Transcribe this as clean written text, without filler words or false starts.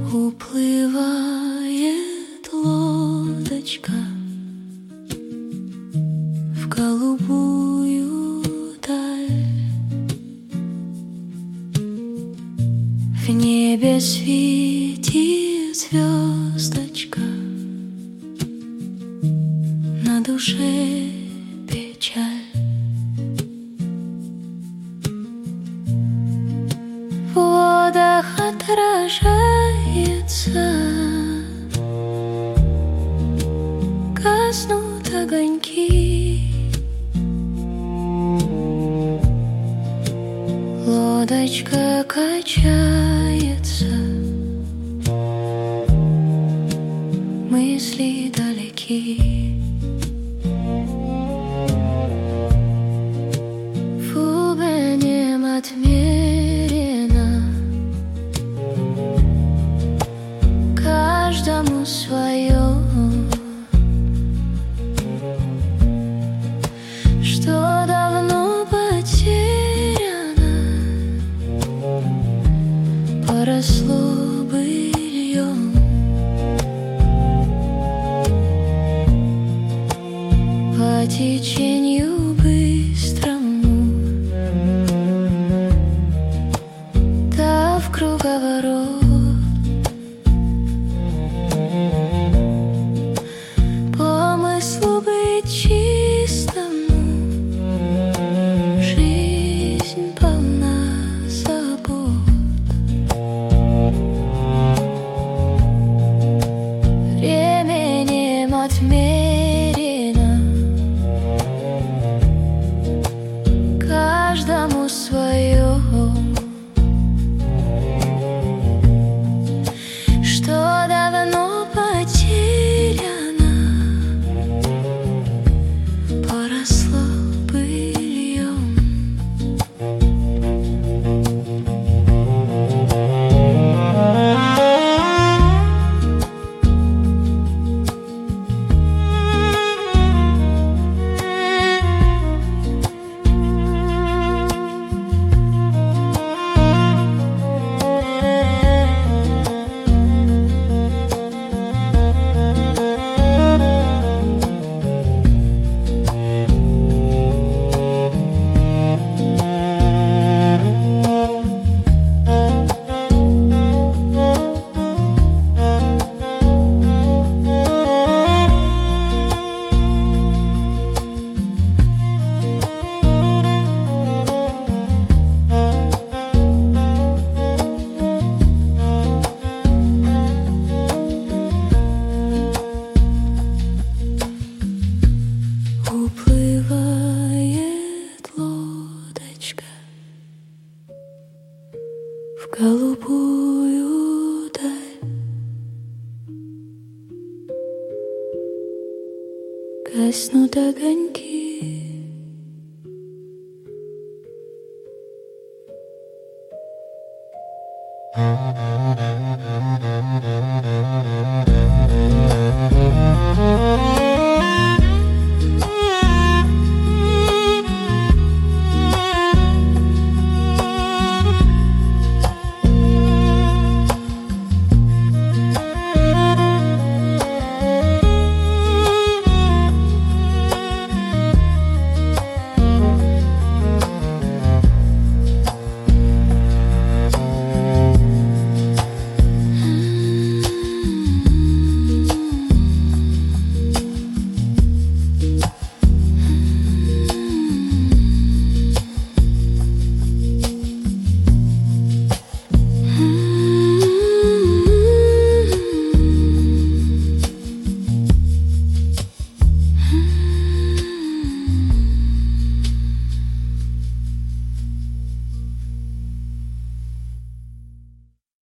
Уплывает лодочка в голубую даль. В небе светит звездочка, на душе печаль. В водах отражается, гаснут огоньки. Лодочка качается, мысли далеки. Фуганем отмерено, каждому свое, что давно потеряно, поросло быльем. По течению быстрому, да в круговорот. Помыслу быть чистому, жизнь полна забот. Временем отмерено, каждому свое, что давно потеряно, поросло быльем. Уплывает лодочка в голубую даль. Гаснут огоньки.